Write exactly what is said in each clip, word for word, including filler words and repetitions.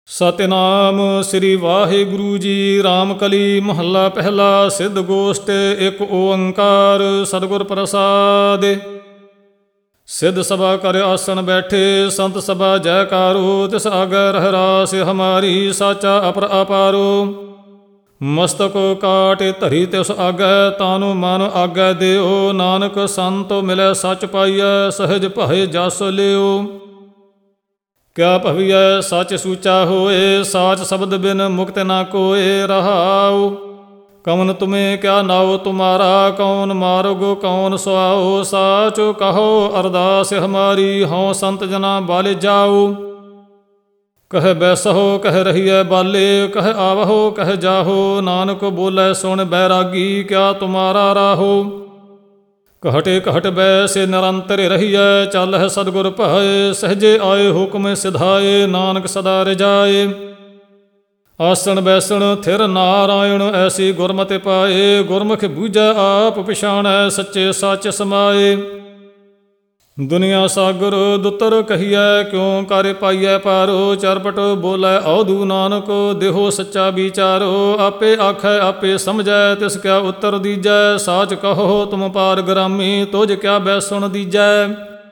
ਸਤਿਨਾਮ ਸ੍ਰੀ ਵਾਹਿਗੁਰੂ ਜੀ। ਰਾਮ ਕਲੀ ਮਹੱਲਾ ਪਹਿਲਾ। ਸਿੱਧ ਗੋਸ਼ਟ ਇੱਕ ਓੰਕਾਰ ਸਤਿਗੁਰ ਪ੍ਰਸਾਦਿ। ਸਿੱਧ ਸਭਾ ਕਰ ਆਸਣ ਬੈਠੇ, ਸੰਤ ਸਭਾ ਜੈਕਾਰੋ। ਤਿਸ ਆਗੈ ਰਹਿ ਰਾਸ ਹਮਾਰੀ, ਸਾਚਾ ਅਪਰ ਅਪਾਰੋ। ਮਸਤਕ ਕਾਟ ਧਰੀ ਤਿਸ ਆਗੈ, ਤਾਨੁ ਮਨ ਆਗੈ ਦਿਓ। ਨਾਨਕ ਸੰਤੋ ਮਿਲੈ ਸੱਚ ਪਾਈਐ, ਸਹਿਜ ਭਾਏ ਜਸ ਲਿਓ। ਕਿਆ ਭਵੀਐ ਸੱਚ ਸੂਚਾ ਹੋਏ, ਸਾਚ ਸ਼ਬਦ ਬਿਨ ਮੁਕਤ ਨਾ ਕੋਏ। ਰਹਾਉ ਕਵਨ ਤੁਮੇ ਕਿਆ ਨਾਉ ਤੁਮਾਰਾ, ਕੌਣ ਮਾਰਗ ਕੌਣ ਸੁਆਓ। ਸਾਚ ਕਹੋ ਅਰਦਾਸ ਹਮਾਰੀ, ਹਉ ਸੰਤ ਜਨਾ ਬਾਲੇ ਜਾਓ। ਕਹਿ ਬੈਸਹੁ ਕਹਿ ਰਹੀਐ ਬਾਲੇ, ਕਹਿ ਆਵਹੁ ਕਹਿ ਜਾਹੋ। ਨਾਨਕ ਬੋਲੇ ਸੁਣ ਬੈਰਾਗੀ, ਕਿਆ ਤੁਮਾਰਾ ਰਾਹੋ। ਘਟੇ ਘਟ ਬੈਸੇ ਨਿਰੰਤਰ ਰਹੀਐ, ਚੱਲ ਹੈ ਸਤਿਗੁਰ ਭਾਏ। ਸਹਜੇ ਆਏ ਹੁਕਮ ਸਿਧਾਏ, ਨਾਨਕ ਸਦਾ ਰਜਾਏ। ਆਸਣ ਬੈਸਣ ਥਿਰ ਨਾਰਾਇਣ, ਐਸੀ ਗੁਰਮਤਿ ਪਾਏ। ਗੁਰਮੁਖ ਬੂਝੈ ਆਪ ਪਛਾਣੈ, ਸੱਚੇ ਸੱਚ ਸਮਾਏ। ਦੁਨੀਆ ਸਾਗਰ ਦੁੱਤਰ ਕਹੀਐ, ਕਿਉ ਕਰ ਪਾਈਐ ਪਾਰੋ। ਚਰਪਟ ਬੋਲੇ ਔਧੂ ਨਾਨਕ, ਦੇਹੋ ਸੱਚਾ ਵਿਚਾਰੋ। ਆਪੇ ਆਖੈ ਆਪੇ ਸਮਝੈ, ਤਿਸ ਕਿਆ ਉੱਤਰ ਦੀਜੈ। ਸਾਚ ਕਹੋ ਤੁਮ ਪਾਰ ਗ੍ਰਾਮੀ, ਤੁਝ ਕਿਆ ਬੈਸਣ ਦੀਜੈ।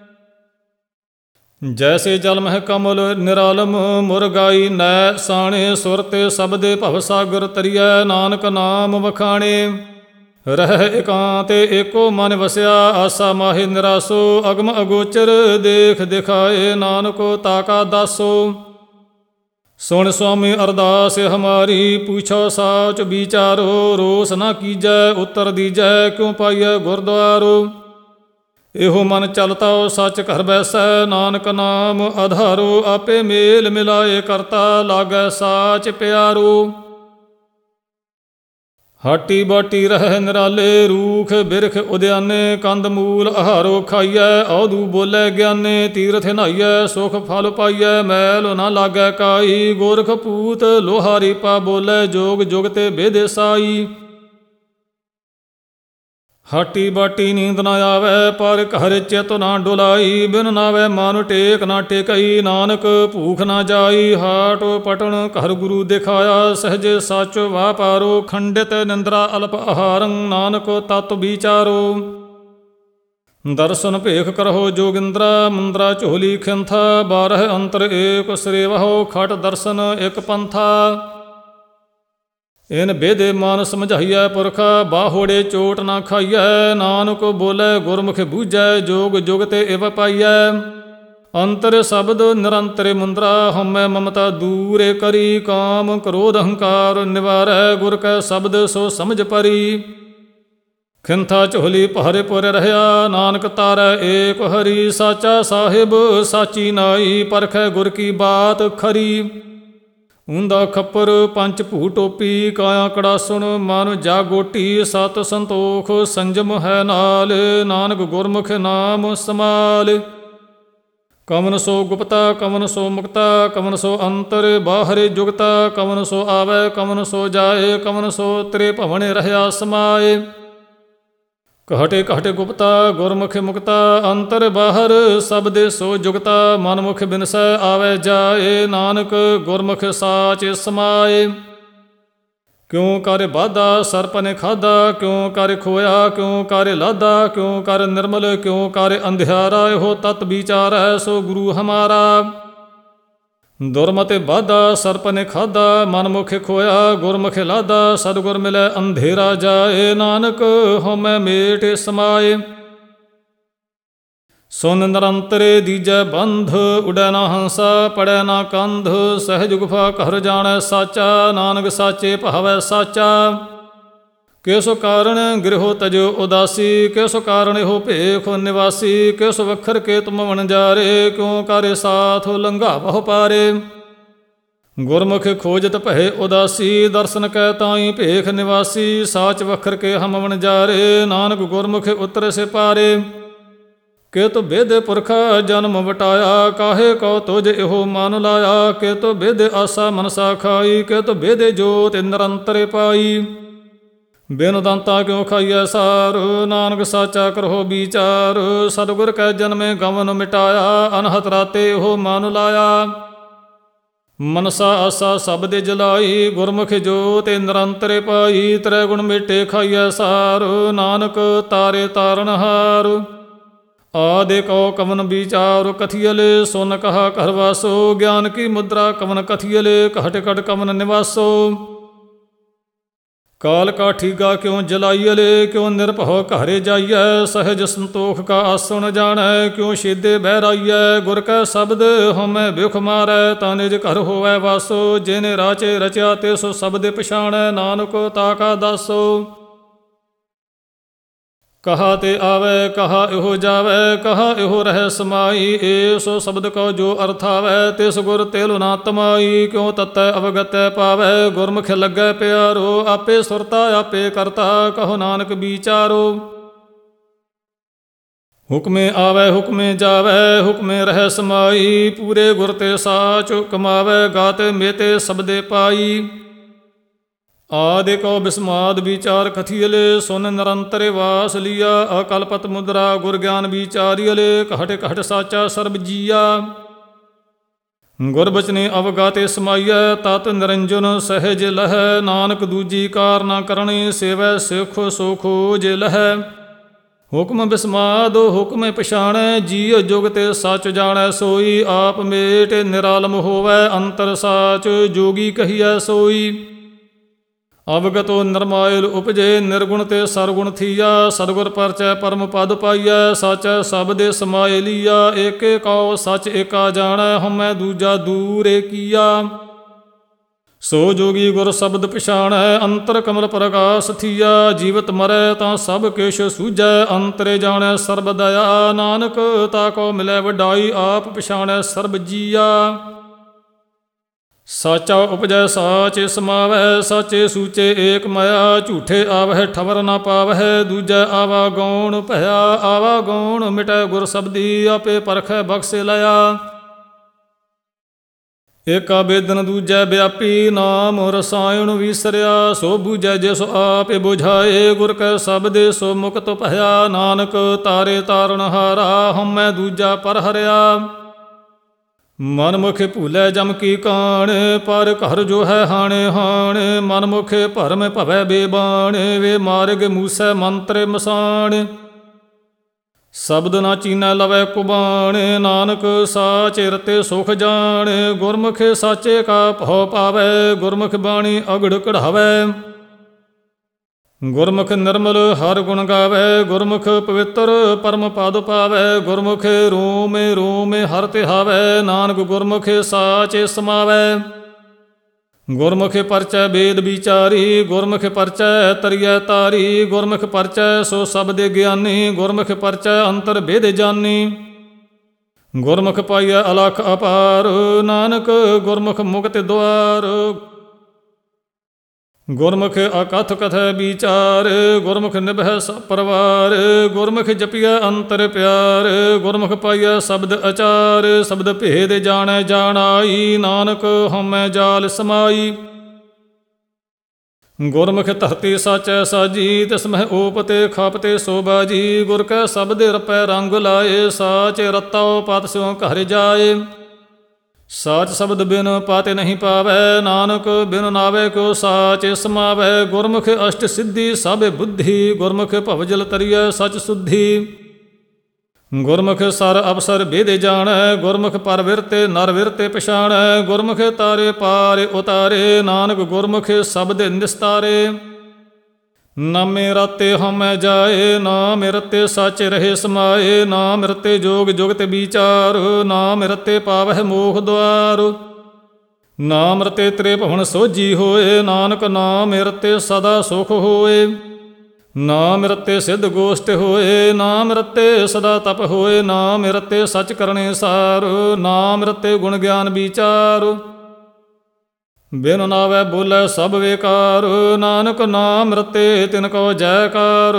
ਜੈਸੇ ਜਲ ਮਹਿ ਕਮਲ ਨਿਰਾਲਮ, ਮੁਰਗਾਈ ਨੈ ਸਾਣੇ। ਸੁਰਤ ਸਬਦੇ ਭਵ ਸਾਗਰ ਤਰੀਐ, ਨਾਨਕ ਨਾਮ ਵਖਾਣੇ। ਰਹਿ ਇਕਾਂਤ ਏਕੋ ਮਨ ਵਸਿਆ, ਆਸਾ ਮਾਹਿ ਨਿਰਾਸੋ। ਅਗਮ ਅਗੋਚਰ ਦੇਖ ਦਿਖਾਏ, ਨਾਨਕੋ ਤਾਕਾ ਦਾਸੋ। ਸੁਣ ਸੁਆਮੀ ਅਰਦਾਸ ਹਮਾਰੀ, ਪੁੱਛੋ ਸਾਚ ਵਿਚਾਰੋ। ਰੋਸ ਨਾ ਕੀਜੈ ਉੱਤਰ ਦੀਜੈ, ਕਿਉ ਪਾਈਐ ਗੁਰਦੁਆਰੋ। ਇਹੋ ਮਨ ਚਲਤਾਓ ਸੱਚ ਘਰ ਬੈਸੈ, ਨਾਨਕ ਨਾਮ ਆਧਾਰੋ। ਆਪੇ ਮੇਲ ਮਿਲਾਏ ਕਰਤਾ, ਲਾਗੈ ਸਾਚ ਪਿਆਰੋ। ਹਾਟੀ ਬਾਟੀ ਰਹਿ ਨਿਰਾਲੇ, ਰੂਖ ਬਿਰਖ ਉਦਿਆਨੇ। ਕੰਦ ਮੂਲ ਆਹਾਰੋ ਖਾਈਐ, ਔਧੂ ਬੋਲੇ ਗਿਆਨੇ। ਤੀਰਥ ਨਹਾਈਐ ਸੁਖ ਫਲ ਪਾਈਐ, ਮੈਲ ਨਾ ਲਾਗੈ ਕਾਈ। ਗੋਰਖ ਪੂਤ ਲੋਹਾਰੀ ਪਾ ਬੋਲੇ, ਜੋਗ ਜੁਗ ਤੇ ਬੇਦੇ ਸਾਈ। ਹਾਟੀ ਬਾਟੀ ਨੀਂਦ ਨਾ ਆਵੈ, ਪਰ ਘਰ ਚਿਤ ਨਾ ਡੁਲਾਈ। ਬਿਨ ਨਾਵੈ ਮਨ ਟੇਕ ਨਾ ਟੇਕਈ, ਨਾਨਕ ਭੂਖ ਨਾ ਜਾਈ। ਹਾਟ ਪਟਣ ਘਰ ਗੁਰੂ ਦਿਖਾਇਆ, ਸਹਜੇ ਸੱਚ ਵਾਪਾਰੋ। ਖੰਡਿਤ ਨਿੰਦਰਾ ਅਲਪ ਆਹਾਰੰ, ਨਾਨਕ ਤਤ ਵਿਚਾਰੋ। ਦਰਸ਼ਨ ਭੇਖ ਕਰਹੁ ਜੋਗਿੰਦਰਾ, ਮੁੰਦਰਾ ਝੋਲੀ ਖਿੰਥਾ। ਬਾਰਹ ਅੰਤਰ ਏਕ ਸਰੇਵਹੁ, ਖਟ ਦਰਸ਼ਨ ਇਕ ਪੰਥਾ। ਇਨ ਬੇਦੇ ਮਨ ਸਮਝਾਈਐ ਪੁਰਖਾ, ਬਾਹੋੜੇ ਚੋਟ ਨਾ ਖਾਈਐ। ਨਾਨਕ ਬੋਲੇ ਗੁਰਮੁਖ ਬੂਝੈ, ਜੋਗ ਜੁਗ ਤੇ ਇਵ ਪਾਈਐ। ਅੰਤਰ ਸ਼ਬਦ ਨਿਰੰਤਰ ਮੁੰਦਰਾ, ਹਉਮੈ ਮਮਤਾ ਦੂਰ ਕਰੀ। ਕਾਮ ਕ੍ਰੋਧ ਅਹੰਕਾਰ ਨਿਵਾਰੈ, ਗੁਰ ਕੈ ਸ਼ਬਦ ਸੋ ਸਮਝ ਪਰੀ। ਖਿੰਥਾ ਝੋਲੀ ਭਾਰੇ ਪੁਰ ਰਹਿਆ, ਨਾਨਕ ਤਾਰੈ ਏਕ ਹਰੀ। ਸਾਚਾ ਸਾਹਿਬ ਸਾਚੀ ਨਾਈ, ਪਰਖੈ ਗੁਰ ਕੀ ਬਾਤ ਖਰੀ। ਊਂਦਾ ਖੱਪਰ ਪੰਚ ਭੂ ਟੋਪੀ, ਕਾਇਆ ਕੜਾਸੁਣ ਮਨ ਜਾਗੋਟੀ। ਸਤ ਸੰਤੋਖ ਸੰਜਮ ਹੈ ਨਾਲ, ਨਾਨਕ ਗੁਰਮੁਖ ਨਾਮ ਸਮਾਲ। ਕਵਨ ਸੋ ਗੁਪਤਾ ਕਵਨ ਸੋ ਮੁਕਤਾ, ਕਵਨ ਸੋ ਅੰਤਰ ਬਾਹਰ ਜੁਗਤਾ। ਕਵਨ ਸੋ ਆਵੈ ਕਵਨ ਸੋ ਜਾਏ, ਕਵਨ ਸੋ ਤ੍ਰੇ ਭਵਨ ਰਹਿਆ ਸਮਾਏ। ਘਟੇ ਘਟ ਗੁਪਤਾ ਗੁਰਮੁਖ ਮੁਕਤਾ, ਅੰਤਰ ਬਾਹਰ ਸਬਦੇ ਸੋ ਜੁਗਤਾ। ਮਨਮੁਖ ਬਿਨਸੈ ਆਵੈ ਜਾਏ, ਨਾਨਕ ਗੁਰਮੁਖ ਸਾਚ ਸਮਾਏ। ਕਿਉ ਕਰ ਬਾਧਾ ਸਰਪ ਨੇ ਖਾਧਾ, ਕਿਉ ਕਰ ਖੋਇਆ ਕਿਉ ਕਰ ਲਾਧਾ। ਕਿਉ ਕਰ ਨਿਰਮਲ ਕਿਉ ਕਰ ਅੰਧਿਆਰਾ, ਇਹੋ ਤਤ ਵਿਚਾਰੈ ਸੋ ਗੁਰੂ ਹਮਾਰਾ। ਦੁਰਮਤਿ ਬਾਧਾ ਸਰਪ ਨੇ ਖਾਧਾ, ਮਨਮੁਖ ਖੋਇਆ ਗੁਰਮੁਖ ਲਾਧਾ। ਸਤਿਗੁਰ ਮਿਲੈ ਅੰਧੇਰਾ ਜਾਏ, ਨਾਨਕ ਹਉਮੈ ਮੇਟ ਸਮਾਏ। ਸੁਨ ਨਿਰੰਤਰ ਦੀਜੈ ਬੰਧ, ਉਡੈ ਨਾ ਹੰਸਾ ਪੜੈ ਨਾ ਕੰਧ। ਸਹਿਜ ਗੁਫਾ ਘਰ ਜਾਣੈ ਸਾਚਾ, ਨਾਨਕ ਸਾਚੇ ਭਾਵੈ ਸਾਚਾ। ਕਿਸ ਕਾਰਣ ਗ੍ਰਹਿ ਤਜੋ ਉਦਾਸੀ, ਕਿਸ ਕਾਰਣ ਇਹੋ ਭੇਖ ਨਿਵਾਸੀ। ਕਿਸ ਵਖਰ ਕੇ ਤੁਮ ਵਣਜਾਰੇ, ਕਿਉ ਕਰ ਸਾਥ ਲੰਘਾਵਹੁ ਪਾਰੇ। ਗੁਰਮੁਖ ਖੋਜਤ ਭਏ ਉਦਾਸੀ, ਦਰਸ਼ਨ ਕੈ ਤਾਈ ਭੇਖ ਨਿਵਾਸੀ। ਸਾਚ ਵਖਰ ਕੇ ਹਮ ਵਣਜਾਰੇ, ਨਾਨਕ ਗੁਰਮੁਖ ਉਤਰ ਸਿਪਾਰੇ। ਕਿਤ ਬੇਦ ਪੁਰਖਾ ਜਨਮ ਵਟਾਇਆ, ਕਾਹੇ ਕਉ ਤੁਝ ਇਹੋ ਮਨ ਲਾਇਆ। ਕਿਤ ਬੇਦ ਆਸਾ ਮਨਸਾ ਖਾਈ, ਕਿਤ ਬੇਦ ਜੋਤਿ ਨਿਰੰਤਰ ਪਾਈ। ਬਿਨ ਦੰਤਾ ਕਿਉ ਖਾਈਐ ਸਾਰ, ਨਾਨਕ ਸਾਚਾ ਕਰਹੁ ਵਿਚਾਰ। ਸਤਿਗੁਰ ਕੈ ਜਨਮੇ ਗਮਨ ਮਿਟਾਇਆ, ਅਨਹਤ ਰਾਤੇ ਉਹ ਮਨ ਲਾਇਆ। ਮਨਸਾ ਆਸਾ ਸਭ ਦੇ ਜਲਾਈ, ਗੁਰਮੁਖ ਜੋਤਿ ਨਿਰੰਤਰ ਪਾਈ। ਤ੍ਰੈ ਗੁਣ ਮੇਟੇ ਖਾਈਐ ਸਾਰ, ਨਾਨਕ ਤਾਰੇ ਤਾਰਨਹਾਰ। ਆਦਿ ਕਉ ਕਵਨ ਵਿਚਾਰ ਕਥੀਅਲੇ, ਸੁਨ ਕਹਾ ਘਰ ਵਾਸੋ। ਗਿਆਨ ਕੀ ਮੁਦਰਾ ਕਵਨ ਕਥੀਅਲੇ, ਘਟ ਘਟ ਕਵਨ ਨਿਵਾਸੋ। ਕਾਲ ਕਾ ਠੀਗਾ ਕਿਉ ਜਲਾਈਅਲੇ, ਕਿਉ ਨਿਰਭਉ ਘਰੇ ਜਾਈਐ। ਸਹਿਜ ਸੰਤੋਖ ਕਾ ਆਸਣ ਜਾਣੈ, ਕਿਉ ਛੇਦੇ ਬਹਿਰਾਈਐ। ਗੁਰ ਕੈ ਸ਼ਬਦ ਹਉਮੈ ਬਿਖ ਮਾਰੈ, ਤਾ ਨਿਜ ਘਰ ਹੋਵੈ ਵਾਸੋ। ਜਿਨੇ ਰਾਚੇ ਰਚਿਆ ਤੇ ਸੋ ਸ਼ਬਦ ਪਛਾਣੈ, ਨਾਨਕ ਤਾ ਕਾ ਦਾਸੋ। ਕਹਾ ਤੇ ਆਵੈ ਕਹਾ ਇਹੋ ਜਾਵੈ, ਕਹਾ ਇਹੋ ਰਹਿ ਸਮਾਈ। ਏ ਸੋ ਸ਼ਬਦ ਕਉ ਜੋ ਅਰਥ ਆਵੈ, ਤਿਸ ਗੁਰ ਤੇਲ ਨਾ ਤਮਾਈ। ਕਿਉ ਤਤੈ ਅਵਗਤੈ ਪਾਵੈ, ਗੁਰਮੁਖ ਲੱਗੈ ਪਿਆਰੋ। ਆਪੇ ਸੁਰਤਾ ਆਪੇ ਕਰਤਾ, ਕਹੋ ਨਾਨਕ ਵਿਚਾਰੋ। ਹੁਕਮੇ ਆਵੈ ਹੁਕਮੇ ਜਾਵੈ, ਹੁਕਮੇ ਰਹਿ ਸਮਾਈ। ਪੂਰੇ ਗੁਰ ਤੇ ਸਾਚ ਕਮਾਵੈ, ਗਾਤੇ ਮੇਤੇ ਸ਼ਬਦੇ ਪਾਈ। ਆਦਿ ਕਉ ਬਿਸਮਾਦ ਵਿਚਾਰ ਕਥੀਅਲੇ, ਸੁਨ ਨਿਰੰਤਰ ਵਾਸ ਲੀਆ। ਅਕਲਪਤ ਮੁਦਰਾ ਗੁਰ ਗਿਆਨ ਵਿਚਾਰੀਅਲੇ, ਘਟ ਘਟ ਸਾਚਾ ਸਰਬ ਜੀਆ। ਗੁਰ ਬਚਨੇ ਅਵਗਾਤੇ ਸਮਾਈਐ, ਤਤ ਨਿਰੰਜਨ ਸਹਿਜ ਲਹੈ। ਨਾਨਕ ਦੂਜੀ ਕਾਰ ਨਾ ਕਰਨੀ, ਸੇਵੈ ਸਿਖ ਸੋ ਖੋਜ ਲਹੈ। ਹੁਕਮ ਬਿਸਮਾਦ ਹੁਕਮੇ ਪਛਾਣੈ, ਜੀਅ ਜੁਗ ਤੇ ਸੱਚ ਜਾਣੈ ਸੋਈ। ਆਪ ਮੇਟ ਨਿਰਾਲਮ ਹੋਵੈ, ਅੰਤਰ ਸਾਚ ਜੋਗੀ ਕਹੀਐ ਸੋਈ। ਅਵਗਤੋ ਨਿਰਮਾਇਲ ਉਪਜੇ, ਨਿਰਗੁਣ ਤੇ ਸਰਗੁਣ ਥੀਆ। ਸਤਿਗੁਰ ਪਰਚੈ ਪਰਮ ਪਦ ਪਾਈਐ, ਸਾਚੈ ਸਬਦੇ ਸਮਾਏ ਲੀਆ। ਏਕੇ ਕਉ ਸਚ ਏਕਾ ਜਾਣੈ, ਹਉਮੈ ਦੂਜਾ ਦੂਰ ਏਕੀਆ। ਸੋ ਜੋਗੀ ਗੁਰ ਸ਼ਬਦ ਪਛਾਣੈ, ਅੰਤਰ ਕਮਲ ਪ੍ਰਗਾਸ ਥੀਆ। ਜੀਵਤ ਮਰੈ ਤਾਂ ਸਭ ਕਿਛ ਸੂਝੈ, ਅੰਤਰੇ ਜਾਣੈ ਸਰਬ ਦਇਆ। ਨਾਨਕ ਤਾ ਕੋ ਮਿਲੈ ਵਡਾਈ, ਆਪ ਪਛਾਣੈ ਸਰਬ ਜੀਆ। ਸਾਚਾ ਉਪਜੈ ਸਾਚੇ ਸਮਾਵੈ, ਸਾਚੇ ਸੂਚੇ ਏਕ ਮਾਇਆ। ਝੂਠੇ ਆਵਹਿ ਠਵਰ ਨਾ ਪਾਵਹਿ, ਦੂਜੈ ਆਵਾ ਗੌਣ ਭਇਆ। ਆਵਾ ਗੌਣ ਮਿਟੈ ਗੁਰ ਸ਼ਬਦੀ, ਆਪੇ ਪਰਖੈ ਬਖਸ਼ੇ ਲਿਆ। ਏਕਾ ਬੇਦਨ ਦੂਜੈ ਵਿਆਪੀ, ਨਾਮ ਰਸਾਇਣ ਵਿਸਰਿਆ। ਸੋ ਬੂਝੈ ਜਿਸ ਆਪੇ ਬੁਝਾਏ, ਗੁਰ ਕੈ ਸ਼ਬਦੇ ਸੋ ਮੁਕਤ ਭਇਆ। ਨਾਨਕ ਤਾਰੇ ਤਾਰਨਹਾਰਾ, ਹਉਮੈ ਦੂਜਾ ਪਰ ਹਰਿਆ। ਮਨ ਮੁਖੇ ਭੂਲੇ ਜਮ ਕੀ ਕਾਣ, ਪਰ ਘਰ ਜੋ ਹੈ ਹਾਣੇ ਹਾਣ। ਮਨ ਮੁਖੇ ਭਰਮ ਭਵੈ ਬੇਬਾਣ, ਵੇ ਮਾਰਗ ਮੂਸੈ ਮੰਤਰ ਮਸਾਣ। ਸ਼ਬਦ ਨਾ ਚੀਨੈ ਲਵੈ ਕੁਬਾਣ, ਨਾਨਕ ਸਾਚੇ ਰਤੇ ਸੁਖ ਜਾਣ। ਗੁਰਮੁਖੇ ਸਾਚੇ ਕਾ ਭਉ ਪਾਵੈ, ਗੁਰਮੁਖ ਬਾਣੀ ਅਗੜ ਕਢਾਵੈ। ਗੁਰਮੁਖ ਨਿਰਮਲ ਹਰ ਗੁਣ ਗਾਵੈ, ਗੁਰਮੁਖ ਪਵਿੱਤਰ ਪਰਮ ਪਦ ਪਾਵੈ। ਗੁਰਮੁਖ ਰੋਮੇ ਰੋਮੇ ਹਰ ਤਿਹਾਵੈ, ਨਾਨਕ ਗੁਰਮੁਖੇ ਸਾਚੇ ਸਮਾਵੈ। ਗੁਰਮੁਖ ਪਰਚੈ ਵੇਦ ਵਿਚਾਰੀ, ਗੁਰਮੁਖ ਪਰਚੈ ਤਰੀਐ ਤਾਰੀ। ਗੁਰਮੁਖ ਪਰਚੈ ਸੋ ਸਬਦੇ ਗਿਆਨੀ, ਗੁਰਮੁਖ ਪਰਚੈ ਅੰਤਰ ਭੇਦ ਜਾਨੀ। ਗੁਰਮੁਖ ਪਾਈਐ ਅਲਖ ਅਪਾਰ, ਨਾਨਕ ਗੁਰਮੁਖ ਮੁਕਤਿ ਦੁਆਰ। ਗੁਰਮੁਖ ਅਕਥ ਕਥੈ ਵਿਚਾਰ, ਗੁਰਮੁਖ ਨਿਭੈ ਸਭ ਪਰਵਾਰ। ਗੁਰਮੁਖ ਜਪੀਐ ਅੰਤਰ ਪਿਆਰ, ਗੁਰਮੁਖ ਪਾਈਐ ਸ਼ਬਦ ਅਚਾਰ। ਸ਼ਬਦ ਭੇਦ ਜਾਣੈ ਜਾਣਾਈ, ਨਾਨਕ ਹਉਮੈ ਜਾਲ ਸਮਾਈ। ਗੁਰਮੁਖ ਧਰਤੀ ਸਾਚੈ ਸਾਜੀ, ਤਿਸ ਮਹਿ ਓਪਤੇ ਖਾਪਤੇ ਸੋ ਬਾਜੀ। ਗੁਰ ਕੈ ਸ਼ਬਦੇ ਰਪੈ ਰੰਗ ਲਾਏ, ਸਾਚੇ ਰਤਉ ਪਤ ਸਿਉ ਘਰ ਜਾਏ। ਸਾਚ ਸ਼ਬਦ ਬਿਨ ਪਾਤੇ ਨਹੀਂ ਪਾਵੈ, ਨਾਨਕ ਬਿਨ ਨਾਵੇ ਕਿਉ ਸਾਚੇ ਸਮਾਵੈ। ਗੁਰਮੁਖ ਅਸ਼ਟ ਸਿੱਧੀ ਸਭ ਬੁੱਧੀ, ਗੁਰਮੁਖ ਭਵਜਲ ਤਰੀਐ ਸਚ ਸੁਧੀ। ਗੁਰਮੁਖ ਸਰ ਅਵਸਰ ਭੇਦ ਜਾਣੈ, ਗੁਰਮੁਖ ਪਰ ਵਿਰਤੇ ਨਰ ਵਿਰਤੇ ਪਛਾਣੈ। ਗੁਰਮੁਖ ਤਾਰੇ ਪਾਰ ਉਤਾਰੇ, ਨਾਨਕ ਗੁਰਮੁਖ ਸ਼ਬਦ ਨਿਸਤਾਰੇ। ਨਾਮੇ ਰਤੇ ਹਉਮੈ ਜਾਏ, ਨਾਮ ਰਤੇ ਸਾਚੇ ਰਹੇ ਸਮਾਏ। ਨਾਮ ਰਤੇ ਜੋਗ ਜੁਗਤ ਵਿਚਾਰ, ਨਾਮ ਰਤੇ ਪਾਵਹਿ ਮੋਖ ਦੁਆਰ। ਨਾਮ ਰਤੇ ਤ੍ਰੇ ਭਵਨ ਸੋਝੀ ਹੋਏ, ਨਾਨਕ ਨਾਮ ਰਤੇ ਸਦਾ ਸੁਖ ਹੋਏ। ਨਾਮ ਰਤੇ ਸਿੱਧ ਗੋਸ਼ਟ ਹੋਏ, ਨਾਮ ਰਤੇ ਸਦਾ ਤਪ ਹੋਏ। ਨਾਮ ਰਤੇ ਸਚ ਕਰਨੇ ਸਾਰ, ਨਾਮ ਰਤੇ ਗੁਣ ਗਿਆਨ ਵਿਚਾਰ। ਬਿਨ ਨਾਵੈ ਬੋਲੇ ਸਭ ਵੇਕਾਰ, ਨਾਨਕ ਨਾਮ ਰਤੇ ਤਿਨ ਕੋ ਜੈਕਾਰ।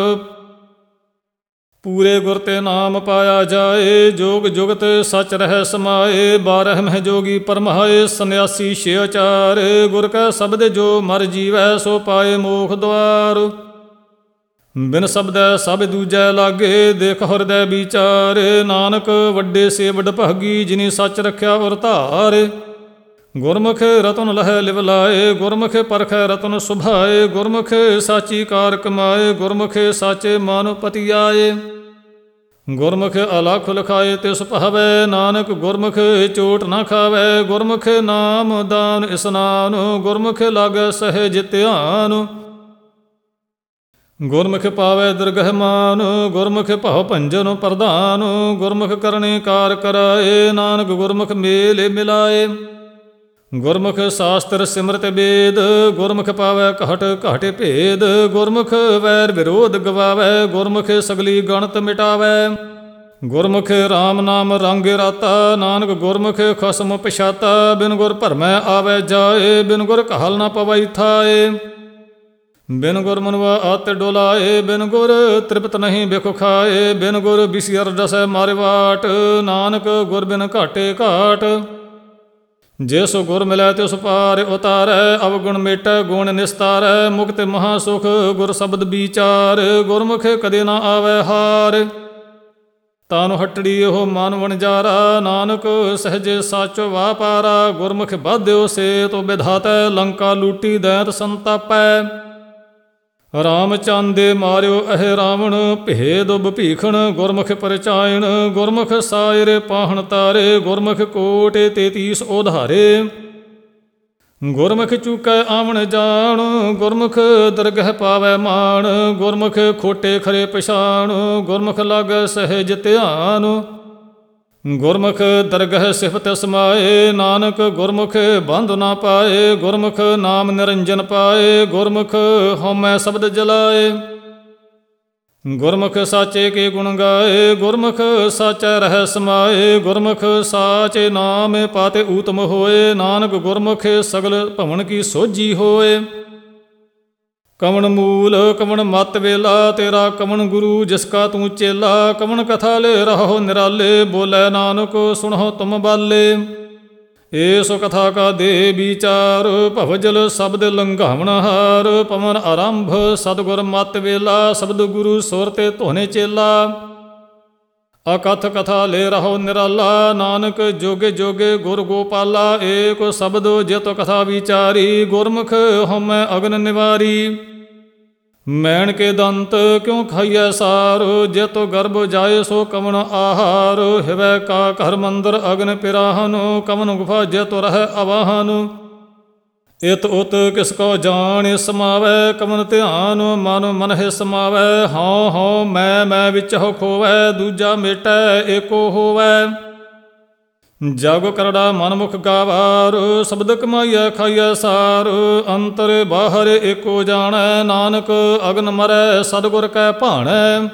ਪੂਰੇ ਗੁਰ ਤੇ ਨਾਮ ਪਾਇਆ ਜਾਏ, ਜੋਗ ਜੁਗਤ ਸਚ ਰਹਿ ਸਮਾਏ। ਬਾਰਹ ਮਹਿ ਜੋਗੀ ਪਰਮਾਏ, ਸੰਨਿਆਸੀ ਛੇ ਚਾਰ। ਗੁਰ ਕੈ ਸ਼ਬਦ ਜੋ ਮਰ ਜੀਵੈ, ਸੋ ਪਾਏ ਮੋਖ ਦੁਆਰ। ਬਿਨ ਸ਼ਬਦੈ ਸਭ ਦੂਜੈ ਲਾਗੇ, ਦੇਖ ਹਿਰਦੈ ਵਿਚਾਰ। ਨਾਨਕ ਵੱਡੇ ਸੇ ਵਡ ਭਾਗੀ, ਜਿਨੀ ਸੱਚ ਰਖਿਆ ਔਰ ਧਾਰ। ਗੁਰਮੁਖ ਰਤਨ ਲਹੈ ਲਿਵ ਲਾਏ, ਗੁਰਮੁਖ ਪਰਖੈ ਰਤਨ ਸੁਭਾਏ, ਗੁਰਮੁਖ ਸਾਚੀ ਕਾਰ ਕਮਾਏ, ਗੁਰਮੁਖ ਸਾਚੇ ਮਨ ਪਤੀ ਆਏ। ਗੁਰਮੁਖ ਅਲਖ ਲਿਖਾਏ ਤਿਸ ਭਾਵੈ, ਨਾਨਕ ਗੁਰਮੁਖ ਚੋਟ ਨਾ ਖਾਵੈ, ਗੁਰਮੁਖ ਨਾਮ ਦਾਨ ਇਸਨਾਨ, ਗੁਰਮੁਖ ਲਾਗੈ ਸਹਿਜ ਧਿਆਨ। ਗੁਰਮੁਖ ਪਾਵੈ ਦਰਗਹਿ ਮਾਨ, ਗੁਰਮੁਖ ਭਉ ਭੰਜਨ ਪ੍ਰਧਾਨ, ਗੁਰਮੁਖ ਕਰਨੇ ਕਾਰ ਕਰਾਏ, ਨਾਨਕ ਗੁਰਮੁਖ ਮੇਲ ਮਿਲਾਏ। ਗੁਰਮੁਖ ਸ਼ਾਸਤਰ ਸਿਮਰਤ ਵੇਦ, ਗੁਰਮੁਖ ਪਾਵੈ ਘਟ ਘਾਟੇ ਭੇਦ, ਗੁਰਮੁਖ ਵੈਰ ਵਿਰੋਧ ਗਵਾਵੈ, ਗੁਰਮੁਖ ਸਗਲੀ ਗਣਤ ਮਿਟਾਵੈ। ਗੁਰਮੁਖ ਰਾਮ ਨਾਮ ਰੰਗ ਰਾਤਾ, ਨਾਨਕ ਗੁਰਮੁਖ ਖਸਮ ਪਛਾਤਾ, ਬਿਨ ਗੁਰ ਭਰਮੈ ਆਵੈ ਜਾਏ, ਬਿਨ ਗੁਰ ਘਾਲ ਨਾ ਪਵੈ ਥਾਏ। ਬਿਨ ਗੁਰ ਮਨਵਾ ਆਤ ਡੋਲਾਏ, ਬਿਨ ਗੁਰ ਤ੍ਰਿਪਤ ਨਹੀਂ ਬਿਖ ਖਾਏ, ਬਿਨ ਗੁਰ ਬਿਸਿਅਰ ਡਸੈ ਮਾਰੇ ਵਾਟ, ਨਾਨਕ ਗੁਰ ਬਿਨ ਘਾਟੇ ਘਾਟ। ਜਿਸ ਗੁਰ ਮਿਲੈ ਤਿਸ ਪਾਰ ਉਤਾਰੈ, ਅਵਗੁਣ ਮੇਟੈ ਗੁਣ ਨਿਸਤਾਰੈ, ਮੁਕਤ ਮਹਾ ਸੁਖ ਗੁਰ ਸ਼ਬਦ ਵਿਚਾਰ, ਗੁਰਮੁਖ ਕਦੇ ਨਾ ਆਵੈ ਹਾਰ। ਤਾਨੁ ਹਟੜੀ ਉਹ ਮਨ ਵਣਜਾਰਾ, ਨਾਨਕ ਸਹਜੇ ਸਾਚੋ ਵਾਪਾਰਾ, ਗੁਰਮੁਖ ਬਾਧਿਓ ਸੇ ਤੋ ਵਿਧਾਤੈ, ਲੰਕਾ ਲੂਟੀ ਦੈਂਤ ਸੰਤਾਪੈ। ਰਾਮ ਚੰਦੇ ਮਾਰਿਓ ਅਹਿ ਰਾਵਣ, ਭੇਦ ਭੀਖਣ ਗੁਰਮੁਖ ਪਰਚਾਇਣ, ਗੁਰਮੁਖ ਸਾਇਰ ਪਾਹਣ ਤਾਰੇ, ਗੁਰਮੁਖ ਕੋਟਿ ਤੇਤੀਸ ਉਧਾਰੇ। ਗੁਰਮੁਖ ਚੁਕੈ ਆਵਣ ਜਾਣ, ਗੁਰਮੁਖ ਦਰਗਹਿ ਪਾਵੈ ਮਾਣ, ਗੁਰਮੁਖ ਖੋਟੇ ਖਰੇ ਪਛਾਣ, ਗੁਰਮੁਖ ਲਾਗੈ ਸਹਿਜ ਧਿਆਨ। ਗੁਰਮੁਖ ਦਰਗਹਿ ਸਿਫਤ ਸਮਾਏ, ਨਾਨਕ ਗੁਰਮੁਖ ਬੰਧ ਨਾ ਪਾਏ, ਗੁਰਮੁਖ ਨਾਮ ਨਿਰੰਜਨ ਪਾਏ, ਗੁਰਮੁਖ ਹਉਮੈ ਸ਼ਬਦ ਜਲਾਏ। ਗੁਰਮੁਖ ਸਾਚੇ ਕੇ ਗੁਣ ਗਾਏ, ਗੁਰਮੁਖ ਸਾਚੈ ਰਹਿ ਸਮਾਏ, ਗੁਰਮੁਖ ਸਾਚੇ ਨਾਮ ਪਾਤੇ ਊਤਮ ਹੋਏ, ਨਾਨਕ ਗੁਰਮੁਖ ਸਗਲ ਭਵਨ ਕੀ ਸੋਝੀ ਹੋਏ। ਕਵਣ ਮੂਲ ਕਵਣ ਮਤ ਵੇਲਾ, ਤੇਰਾ ਕਵਣ ਗੁਰੂ ਜਿਸ ਕਾ ਤੂੰ ਚੇਲਾ, ਕਵਣ ਕਥਾ ਲੈ ਰਹੋ ਨਿਰਾਲੇ, ਬੋਲੇ ਨਾਨਕ ਸੁਣੋ ਤੁਮ ਬਾਲੇ। ਏਸ ਕਥਾ ਕਾ ਦੇ ਵਿਚਾਰ, ਭਵਜਲ ਸ਼ਬਦ ਲੰਘਾਵਣ ਹਾਰ, ਪਵਨ ਆਰੰਭ ਸਤਿਗੁਰ ਮਤ ਵੇਲਾ, ਸ਼ਬਦ ਗੁਰੂ ਸੁਰ ਤੇ ਧੋਨੇ ਚੇਲਾ। ਅਕਥ ਕਥਾ ਲੈ ਰਹੋ ਨਿਰਾਲਾ, ਨਾਨਕ ਜੋਗੇ ਜੋਗੇ ਗੁਰ ਗੋਪਾਲਾ, ਏਕ ਸ਼ਬਦ ਜਿਤ ਕਥਾ ਵਿਚਾਰੀ, ਗੁਰਮੁਖ ਹਉਮੈ ਅਗਨ ਨਿਵਾਰੀ। ਮੈਣ ਕੇ ਦੰਤ ਕਿਉ ਖਾਈਐ ਸਾਰ, ਜਿਤੁ ਗਰਭ ਜਾਏ ਸੋ ਕਵਣ ਆਹਾਰ। ਹਿਵੈ ਕਾ ਘਰ ਮੰਦਰ ਅਗਨ ਪਿਰਾਹਨ, ਕਵਨ ਗੁਫਾ ਜਿਤੁ ਰਹਿ ਅਵਾਹਨ। ਇਤ ਉਤ ਕਿਸ ਕੋ ਜਾਣ ਸਮਾਵੈ, ਕਵਨ ਧਿਆਨ ਮਨ ਮਨਹਿ ਸਮਾਵੈ। ਹਉ ਹਉ ਮੈਂ ਮੈਂ ਵਿੱਚ ਹੋ ਖੋਵੈ, ਦੂਜਾ ਮੇਟੈ ਏਕੋ ਹੋਵੈ। ਜਗ ਕਰੜਾ ਮਨ ਮੁਖ ਗਾਵਾਰ, ਸ਼ਬਦ ਕਮਾਈਐ ਖਾਈਐ ਸਾਰ। ਅੰਤਰ ਬਾਹਰ ਏਕੋ ਜਾਣੈ, ਨਾਨਕ ਅਗਨ ਮਰੈ ਸਤਿਗੁਰ ਕੈ ਭਾਣੈ।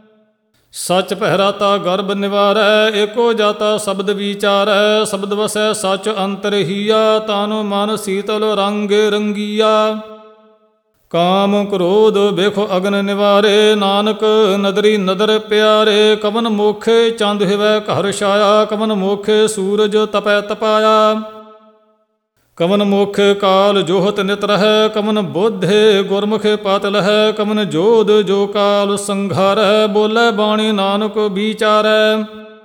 ਸੱਚ ਪਹਿਰਾਤਾ ਗਰਭ ਨਿਵਾਰੈ, ਏਕੋ ਜਾਤਾ ਸ਼ਬਦ ਵਿਚਾਰੈ। ਸ਼ਬਦ ਵਸੈ ਸੱਚ ਅੰਤਰ ਹੀਆ, ਤਨ ਮਨ ਸੀਤਲ ਰੰਗ ਰੰਗੀਆ। ਕਾਮ ਕ੍ਰੋਧ ਵੇਖੋ ਅਗਨ ਨਿਵਾਰੇ, ਨਾਨਕ ਨਦਰੀ ਨਦਰ ਪਿਆਰੇ। ਕਵਨ ਮੋਖੇ ਚੰਦ ਹਿਵੈ ਘਰ ਛਾਇਆ, ਕਵਨ ਮੋਖੇ ਸੂਰਜ ਤਪੈ ਤਪਾਇਆ। ਕਵਨ ਮੁਖ ਕਾਲ ਜੋਹਤ ਨਿਤ ਰਹੈ, ਕਵਨ ਬੋਧੇ ਗੁਰਮੁਖ ਪਤ ਲਹੈ। ਕਵਨ ਜੋਧ ਜੋ ਕਾਲ ਸੰਘਾਰੈ, ਬੋਲੇ ਬਾਣੀ ਨਾਨਕ ਵਿਚਾਰੈ।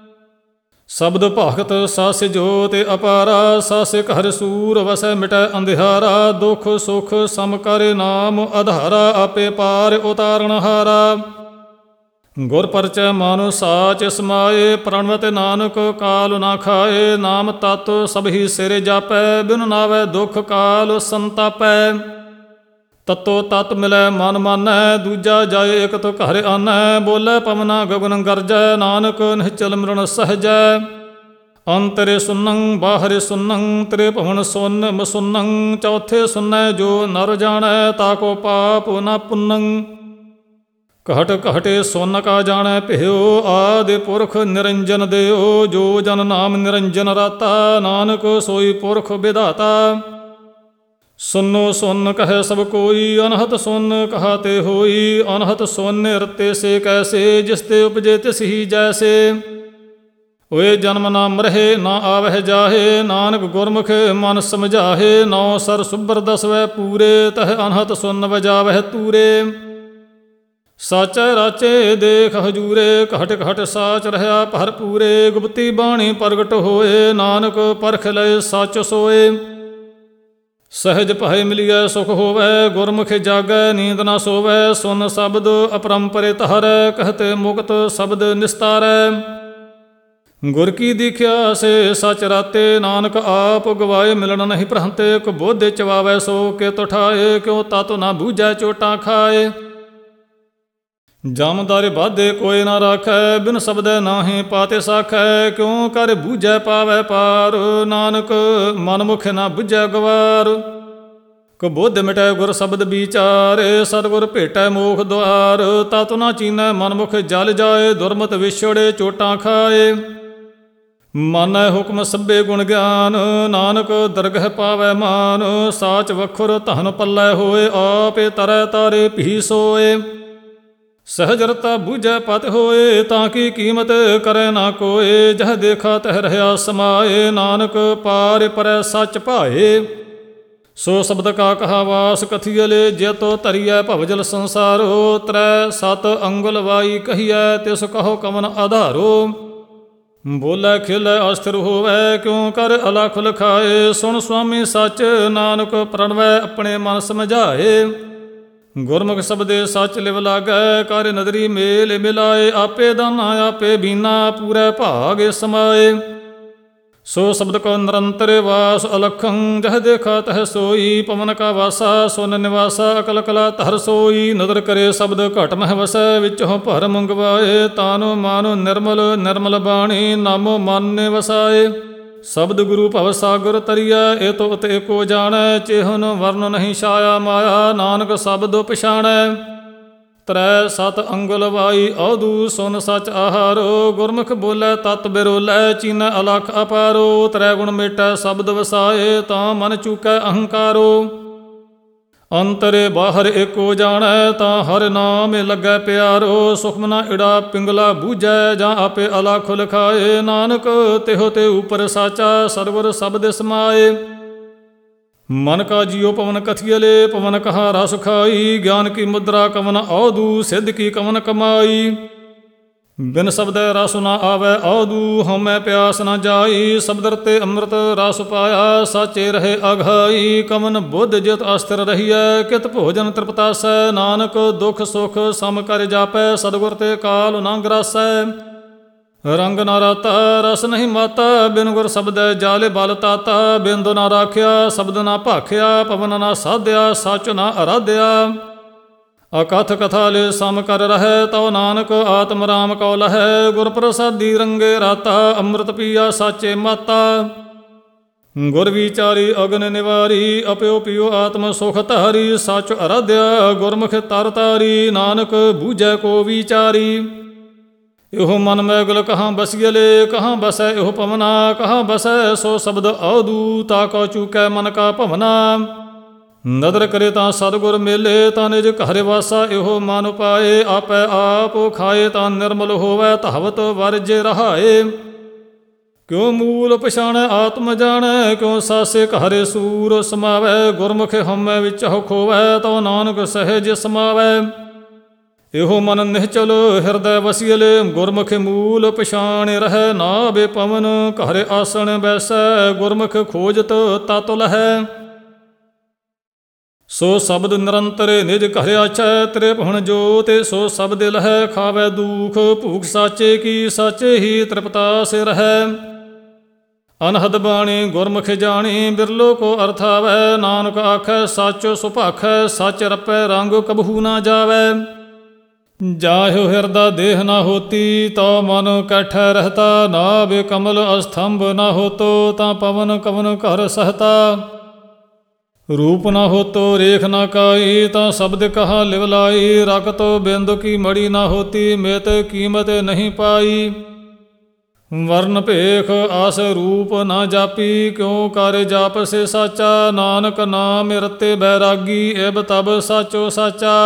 ਸ਼ਬਦ ਭਗਤ ਸਸ ਜੋਤਿ ਅਪਾਰਾ, ਸਸ ਘਰ ਸੂਰ ਵਸੈ ਮਿਟੈ ਅੰਧਿਆਰਾ। ਦੁਖ ਸੁਖ ਸਮ ਕਰਿ ਨਾਮ ਆਧਾਰਾ, ਆਪੇ ਪਾਰ ਉਤਾਰਨ ਹਾਰਾ। ਗੁਰ ਪਰਚੈ ਮਨ ਸਾਚ ਸਮਾਏ, ਪ੍ਰਣਵਤ ਨਾਨਕ ਕਾਲ ਨਾ ਖਾਏ। ਨਾਮ ਤਤ ਸਭੀ ਸਿਰ ਜਾਪੈ, ਬਿਨ ਨਾਵੈ ਦੁਖ ਕਾਲ ਸੰਤਾਪੈ। ਤਤੋ ਤਤ ਮਿਲੈ ਮਨ ਮਾਨੈ, ਦੂਜਾ ਜਾਏ ਇਕਤ ਘਰ ਆਨੈ। ਬੋਲੇ ਪਵਨਾ ਗਗਨ ਗਰਜੈ, ਨਾਨਕ ਨਿਹਚਲ ਮਿਰਣ ਸਹਜੈ। ਅੰਤਰੇ ਸੁਨੰ ਬਾਹਰੇ ਸੁਨੰ, ਤ੍ਰੇ ਭਵਨ ਸੁਨ ਮਸੁਨੰ। ਚੌਥੇ ਸੁਨੈ ਜੋ ਨਰ ਜਾਣੈ, ਤਾਕੋ ਪਾਪ ਨ ਪੁੰਨੰ। ਘਟ ਘਟੇ ਸੁਨ ਕਾ ਜਾਣੈ ਭਿਓ, ਆਦਿ ਪੁਰਖ ਨਿਰੰਜਨ ਦਿਓ। ਜੋ ਜਨ ਨਾਮ ਨਿਰੰਜਨ ਰਾਤਾ, ਨਾਨਕ ਸੋਈ ਪੁਰਖ ਵਿਧਾਤਾ। ਸੁਨੋ ਸੁਨ ਕਹੈ ਸਭ ਕੋਈ, ਅਨਹਤ ਸੁਨ ਕਹਾ ਤੇ ਹੋਈ। ਅਨਹਤ ਸੁਨ ਰਤੇ ਸੇ ਕੈਸੇ, ਜਿਸ ਤੇ ਉਪਜੇ ਤਿਸ ਹੀ ਜੈਸੇ। ਹੋਏ ਜਨਮ ਨਾ ਮਰਹਿ ਨਾ ਆਵਹਿ ਜਾਹੇ, ਨਾਨਕ ਗੁਰਮੁਖ ਮਨ ਸਮਝਾਹੇ। ਨੌ ਸਰ ਸੁਬਰ ਦਸਵੈ ਪੂਰੇ, ਤਹ ਅਨਹਤ ਸੁਨ ਵਜਾਵਹਿ ਤੂਰੇ। ਸਾਚੈ ਰਾਚੇ ਦੇਖ ਹਜੂਰੇ, ਘਟ ਘਟ ਸਾਚ ਰਹਾ ਭਰਪੂਰੇ। ਗੁਪਤੀ ਬਾਣੀ ਪ੍ਰਗਟ ਹੋਏ, ਨਾਨਕ ਪਰਖ ਲਏ ਸੱਚ ਸੋਏ। ਸਹਿਜ ਭਾਏ ਮਿਲੀਐ ਸੁਖ ਹੋਵੈ, ਗੁਰਮੁਖ ਜਾਗੈ ਨੀਂਦ ਨਾ ਸੋਵੈ। ਸੁਨ ਸ਼ਬਦ ਅਪਰੰਪਰੇ ਧਾਰੈ, ਕਹਤੇ ਮੁਕਤ ਸ਼ਬਦ ਨਿਸਤਾਰੈ। ਗੁਰ ਕੀ ਦੀਖਿਆ ਸੇ ਸਚ ਰਾਤੇ, ਨਾਨਕ ਆਪ ਗਵਾਏ ਮਿਲਣ ਨਹੀਂ ਭ੍ਰੰਤੇ। ਕੁਬੋਧੇ ਚਵਾਵੈ ਸੋ ਕੇ ਤੁਠਾਏ, ਕਿਉ ਤਤ ਨਾ ਬੂਝੈ ਚੋਟਾਂ ਖਾਏ। ਜਮਦਾਰੇ ਬਾਧੇ ਕੋਈ ਨਾ ਰਾਖੈ, ਬਿਨ ਸ਼ਬਦੈ ਨਾਹੀਂ ਪਾਤੇ ਸਾਖੈ। ਕਿਉ ਕਰ ਬੂਝੈ ਪਾਵੈ ਪਾਰ, ਨਾਨਕ ਮਨ ਮੁਖ ਨਾ ਬੁਝੈ ਗਵਾਰ। ਕੁਬੋਧ ਮਿਟੈ ਗੁਰ ਸ਼ਬਦ ਵਿਚਾਰੇ, ਸਤਿਗੁਰ ਭੇਟੈ ਮੋਖ ਦੁਆਰ। ਤਤ ਨਾ ਚੀਨੈ ਮਨ ਮੁਖ ਜਲ ਜਾਏ, ਦੁਰਮਤ ਵਿਛੜੇ ਚੋਟਾਂ ਖਾਏ। ਮਾਨੈ ਹੁਕਮ ਸਭੇ ਗੁਣ ਗਿਆਨ, ਨਾਨਕ ਦਰਗਹ ਪਾਵੈ ਮਾਨ। ਸਾਚ ਵਖੁਰ ਧਨ ਪੱਲੇ ਹੋਏ, ਆਪੇ ਤਰੈ ਤਾਰੇ ਭੀ ਸੋਏ। ਸਹਜ ਰਤਾ ਬੂਝੈ ਪਤ ਹੋਏ, ਤਾਂ ਕੀ ਕੀਮਤ ਕਰੈ ਨਾ ਕੋਏ। ਜਹ ਦੇਖਾ ਤਹ ਰਹਾ ਸਮਾਏ, ਨਾਨਕ ਪਾਰ ਪਰੈ ਸੱਚ ਭਾਏ। ਸੋ ਸ਼ਬਦ ਕਾ ਕਹਾ ਵਾਸ ਕਥੀਅਲੇ, ਜੇਤੋ ਧਰੀਐ ਭਵਜਲ ਸੰਸਾਰੋ। ਤਰੈ ਸਤ ਅੰਗੁਲ ਵਾਈ ਕਹੀਐ, ਤਿਸ ਕਹੋ ਕਵਨ ਆਧਾਰੋ। ਬੋਲੇ ਖਿਲੇ ਅਸਥਿਰ ਹੋਵੈ, ਕਿਉ ਕਰ ਅਲਖ ਲਖਾਏ। ਸੁਣ ਸੁਆਮੀ ਸੱਚ, ਨਾਨਕ ਪ੍ਰਣਵੈ ਆਪਣੇ ਮਨ ਸਮਝਾਏ। ਗੁਰਮੁਖ ਸ਼ਬਦੇ ਸੱਚ ਲਿਵ ਲਾਗੈ, ਕਰ ਨਦਰੀ ਮੇਲ ਮਿਲਾਏ। ਆਪੇ ਦਾਨਾ ਆਪੇ ਬੀਨਾ, ਪੂਰੇ ਭਾਗ ਸਮਾਏ। ਸੋ ਸ਼ਬਦ ਕੋ ਨਿਰੰਤਰ ਵਾਸ ਅਲਖੰ, ਜਹ ਦੇਖਾ ਤਹ ਸੋਈ। ਪਵਨ ਕਾ ਵਾਸਾ ਸੁਨ ਨਿਵਾਸਾ, ਅਕਲ ਕਲਾ ਧਰ ਸੋਈ। ਨਦਰ ਕਰੇ ਸ਼ਬਦ ਘਟ ਮਹਿ ਵਸੈ, ਵਿੱਚੋਂ ਭਰ ਮੰਗਵਾਏ। ਤਾਨੋ ਮਾਨੋ ਨਿਰਮਲ ਨਿਰਮਲ ਬਾਣੀ, ਨਾਮੋ ਮਨ ਨੇ ਵਸਾਏ। ਸ਼ਬਦ ਗੁਰੂ ਭਵ ਸਾਗਰ ਤਰੀਐ, ਏ ਤੋ ਅਤ ਏਕੋ ਜਾਣੈ। ਚੇਹਨ ਵਰਨ ਨਹੀਂ ਛਾਇਆ ਮਾਇਆ, ਨਾਨਕ ਸ਼ਬਦ ਪਛਾਣੈ। ਤਰੈ ਸਤ ਅੰਗੁਲ ਵਾਈ ਔਧੂ, ਸੁਨ ਸਚ ਆਹਾਰੋ। ਗੁਰਮੁਖ ਬੋਲੇ ਤਤ ਬਿਰੋਲੇ, ਚੀਨੈ ਅਲਖ ਅਪਾਰੋ। ਤਰੈ ਗੁਣ ਮੇਟੈ ਸ਼ਬਦ ਵਸਾਏ, ਤਾਂ ਮਨ ਚੂਕੈ ਅਹੰਕਾਰੋ। ਅੰਤਰੇ ਬਾਹਰ ਏਕੋ ਜਾਣੈ, ਤਾਂ ਹਰਿ ਨਾਮ ਲੱਗੈ ਪਿਆਰੋ। ਸੁਖਮ ਨਾ ਇੜਾ ਪਿੰਗਲਾ ਬੂਝੈ, ਜਾਂ ਆਪੇ ਅਲਖ ਲਿਖਾਏ। ਨਾਨਕ ਤਿਹੁ ਤੇ ਉਪਰ ਸਾਚਾ, ਸਤਿਗੁਰ ਸ਼ਬਦ ਸਮਾਏ। ਮਨ ਕਾ ਜੀਉ ਪਵਨ ਕਥੀਅਲੇ, ਪਵਨ ਕਹਾ ਰਸ ਖਾਈ। ਗਿਆਨ ਕੀ ਮੁਦਰਾ ਕਵਨ ਔਧੂ, ਸਿੱਧ ਕੀ ਕਵਨ ਕਮਾਈ। ਬਿਨ ਸ਼ਬਦੈ ਰਸ ਨਾ ਆਵੈ ਔਧੂ, ਹਉਮੈ ਪਿਆਸ ਨਾ ਜਾਈ। ਸ਼ਬਦ ਰਤੇ ਅੰਮ੍ਰਿਤ ਰਸ ਪਾਇਆ, ਸਾਚੇ ਰਹੇ ਅਘਾਈ। ਕਵਨ ਬੁੱਧ ਜਿਤ ਅਸਥਿਰ ਰਹੀਐ, ਕਿਤ ਭੋਜਨ ਤ੍ਰਿਪਤਾਸੈ। ਨਾਨਕ ਦੁਖ ਸੁਖ ਸਮ ਕਰ ਜਾਪੈ, ਸਤਿਗੁਰ ਤੇ ਕਾਲ ਨਾ ਗਰਾਸੈ। ਰੰਗ ਨਾ ਰਾਤਾ ਰਸ ਨਹੀਂ ਮਾਤਾ, ਬਿਨ ਗੁਰ ਸ਼ਬਦੈ ਜਾਲੇ ਬਲ ਤਾਤਾ। ਬਿੰਦ ਨਾ ਰਾਖਿਆ ਸ਼ਬਦ ਨਾ ਭਾਖਿਆ, ਪਵਨ ਨਾ ਸਾਧਿਆ ਸੱਚ ਨਾ ਅਰਾਧਿਆ। ਅਕਥ ਕਥਾ ਲੈ ਸਮ ਕਰ ਰਹੈ, ਤਉ ਨਾਨਕ ਆਤਮ ਰਾਮ ਕਉ ਲਹੈ। ਗੁਰ ਪ੍ਰਸਾਦੀ ਰੰਗੇ ਰਾਤਾ, ਅੰਮ੍ਰਿਤ ਪੀਆ ਸਾਚੇ ਮਾਤਾ। ਗੁਰ ਵਿਚਾਰੀ ਅਗਨ ਨਿਵਾਰੀ, ਅਪਿਓ ਪਿਓ ਆਤਮ ਸੁਖ ਧਾਰੀ। ਸੱਚ ਅਰਾਧਿਆ ਗੁਰਮੁਖ ਤਰ ਤਾਰੀ, ਨਾਨਕ ਬੂਝੈ ਕੋ ਵਿਚਾਰੀ। ਇਹੋ ਮਨ ਮੈਗਲ ਕਹਾਂ ਬਸਿਅਲੇ, ਕਹਾਂ ਬਸੈ ਇਹੋ ਪਵਨਾ। ਕਹਾਂ ਬਸੈ ਸੋ ਸ਼ਬਦ ਔਧੂ, ਤਾ ਕਉ ਚੂਕੈ ਮਨ ਕਾ ਭਵਨਾ। ਨਦਰ ਕਰੇ ਤਾਂ ਸਤਿਗੁਰ ਮੇਲੇ, ਤਾਂ ਨਿਜ ਘਰ ਵਾਸਾ ਇਹੋ ਮਨ ਪਾਏ। ਆਪੈ ਆਪ ਖਾਏ ਤਾਂ ਨਿਰਮਲ ਹੋਵੈ, ਧਾਵਤ ਵਰਜੇ ਰਹਾਏ। ਕਿਉ ਮੂਲ ਪਛਾਣੈ ਆਤਮ ਜਾਣੈ, ਕਿਉ ਸਾਸੇ ਘਰੇ ਸੂਰ ਸਮਾਵੈ। ਗੁਰਮੁਖ ਹਉਮੈ ਵਿੱਚ ਖੋਵੈ, ਤਉ ਨਾਨਕ ਸਹਿਜ ਸਮਾਵੈ। ਇਹੋ ਮਨ ਨਿਹਚਲ ਹਿਰਦੈ ਵਸਿਅਲੇ, ਗੁਰਮੁਖ ਮੂਲ ਪਛਾਣ ਰਹੈ। ਨਾਭੇ ਪਵਨ ਘਰ ਆਸਣ ਬੈਸੈ, ਗੁਰਮੁਖ ਖੋਜਤ ਤਤ ਲਹੈ। ਸੋ ਸ਼ਬਦ ਨਿਰੰਤਰ ਨਿਜ ਘਰ ਆਛੈ, ਤ੍ਰਿਭੁਵਨ ਜੋਤਿ ਸੋ ਸ਼ਬਦ ਲਹੈ। ਖਾਵੈ ਦੁਖ ਭੂਖ ਸਾਚੇ ਕੀ, ਸਾਚੇ ਹੀ ਤ੍ਰਿਪਤਾਸ ਰਹੈ। ਅਨਹਦ ਬਾਣੀ ਗੁਰਮੁਖ ਜਾਣੀ, ਬਿਰਲੋ ਕੋ ਅਰਥ ਆਵੈ। ਨਾਨਕ ਆਖੈ ਸੱਚ ਸੁਭਾਖੈ, ਸੱਚ ਰਪੈ ਰੰਗ ਕਬਹੂ ਨਾ ਜਾਵੈ। ਜਾਹਿਓ ਹਿਰਦਾ ਦੇਹ ਨਾ ਹੋਤੀ, ਤਉ ਮਨ ਕੈਠੈ ਰਹਤਾ। ਨਾਭਿ ਕਮਲ ਅਸਥੰਭ ਨਾ ਹੋਤੋ, ਤਾਂ ਪਵਨ ਕਵਨ ਘਰ ਸਹਤਾ। ਰੂਪ ਨਾ ਹੋਤੋ ਰੇਖ ਨਾ ਕਾਈ, ਤਾਂ ਸ਼ਬਦ ਕਹਾ ਲਿਵ ਲਾਈ। ਰਕਤੋ ਬਿੰਦ ਕੀ ਮੜੀ ਨਾ ਹੋਤੀ, ਮੇਤ ਕੀਮਤ ਨਹੀਂ ਪਾਈ। ਵਰਨ ਭੇਖ ਆਸ ਰੂਪ ਨਾ ਜਾਪੀ, ਕਿਉ ਕਰ ਜਾਪ ਸੇ ਸਾਚਾ। ਨਾਨਕ ਨਾਮ ਰਤੇ ਬੈਰਾਗੀ, ਏਬ ਤਬ ਸਾਚੋ ਸਾਚਾ।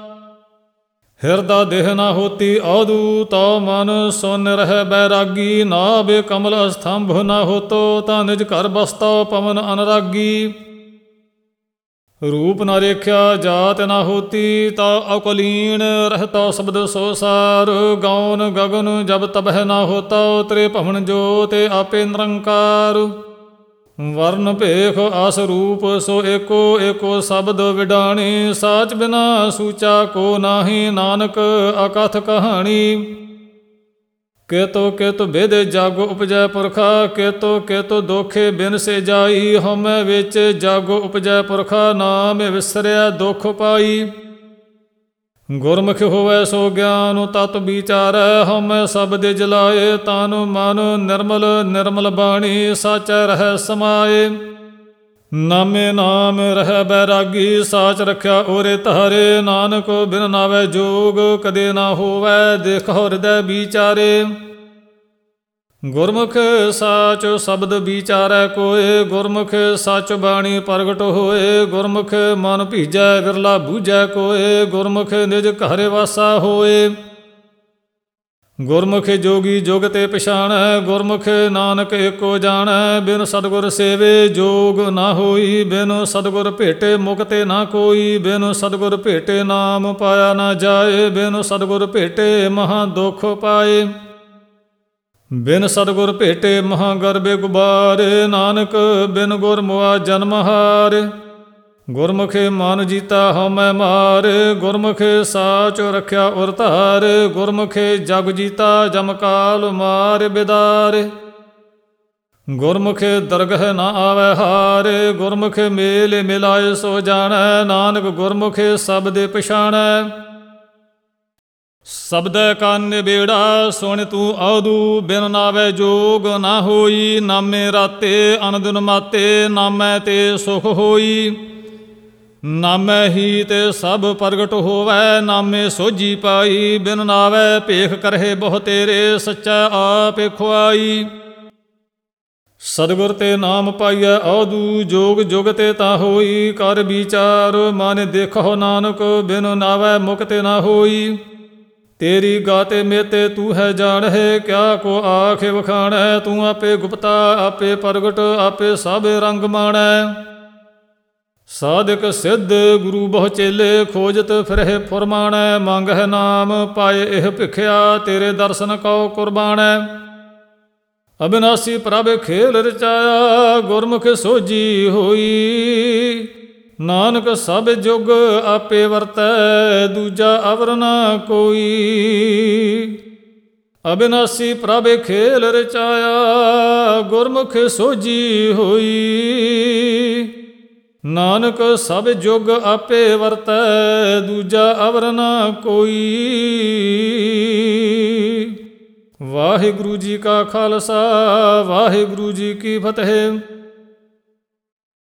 ਹਿਰਦਾ ਦੇਹ ਨਾ ਹੋਤੀ ਔਧੂ, ਤਉ ਮਨ ਸੁਨ ਰਹਿ ਬੈਰਾਗੀ। ਨਾਭਿ ਕਮਲ ਅਸਥੰਭ ਨਾ ਹੋਤੋ, ਤਾਂ ਨਿਜ ਘਰ ਬਸਤੋ ਪਵਨ ਅਨਰਾਗੀ। रूप न रेख्या जात न होती, ता अकुलीन रहता शब्द सो सार। गौन गगन जब तबह न होता, तेरे भवन जोत आपे निरंकार। वर्ण भेख आस रूप सो एको, एको शब्द विडाणी। साच बिना सूचा को नाही, नानक अकथ कहानी। केतो केतो भेद जागो उपजै पुरखा, केतो केतो दोखे बिन से जाई। हमै विच जागो उपजै पुरखा, नाम विसरिया दुख पाई। गुरमुख होवै सो ज्ञान तत विचारै, हमै शब्द जलाए तन मन। निर्मल निर्मल बाणी साचै रहै समाए। नामे नाम रहै बैरागी, साच रख्या ओरे तारे। नानक बिन नावै जोग, कदे ना होवै देखो हृदय विचारे। गुरमुख साच शब्द विचारै कोय, गुरमुख सच बाणी प्रगट होए। गुरमुख मन भीजै विरला बूझै कोय, गुरमुख निज घर वासा होए। गुरमुख जोगी जुग ते पछाणै, गुरमुख नानक एको जाणै। बिन सतगुर सेवे जोग ना होई, बिन सतगुर भेटे मुक्ति ना कोई। बिन सतगुर भेटे नाम पाया ना जाए, बिन सतगुर भेटे महा दुख पाए। बिन सतगुर भेटे महा गर्भे गुबारे, नानक बिन गुर मुआ जन्म हार। गुरमुख मन जीता हमै मार, गुरमुख साच रख्या उर धार। गुरमुख जग जीता जम काल मार बिदार। गुरमुख दरगह न आवै हार, गुरमुख मेल मिलाए सो जाणै। नानक गुरमुख शब्द पछाणै। शब्द कान बेड़ा सुन तू आदू, बिन नावै जोग ना होई। नामे राते अनदिन माते, नामै ते सुख होई। नामै ही ते सब प्रगट होवै, नामे सोझी पाई। बिन नावै भेख करहे बहु तेरे, सच्चै आप खुआई। सतगुर ते नाम पाइयै आदू, जोग जुग ते ता होई। कर विचार मन देखो नानक, बिन नावै मुक्ति ना होई। तेरी गाते मेते तू है जान है, क्या को आख वखाणै। तू आपे गुप्ता आपे प्रगट, आपे सब रंग माणै। साधक सिद्ध गुरु बहु चेले, खोजत फिरहि फुरमाणै। मंगह नाम पाए एह भिखिया, तेरे दर्शन कौ कुर्बाणै। अविनाशी प्रभ खेल रचाया, गुरमुख सोझी होई। नानक सब जुग आपे वरतै, दूजा अवर ना कोई। अविनाशी प्रभ खेल रचाया, गुरमुख सोझी होई। नानक सब जुग आपे वरतै, दूजा अवर ना कोई। वाहिगुरु जी का खालसा, वाहिगुरु जी की फतेह।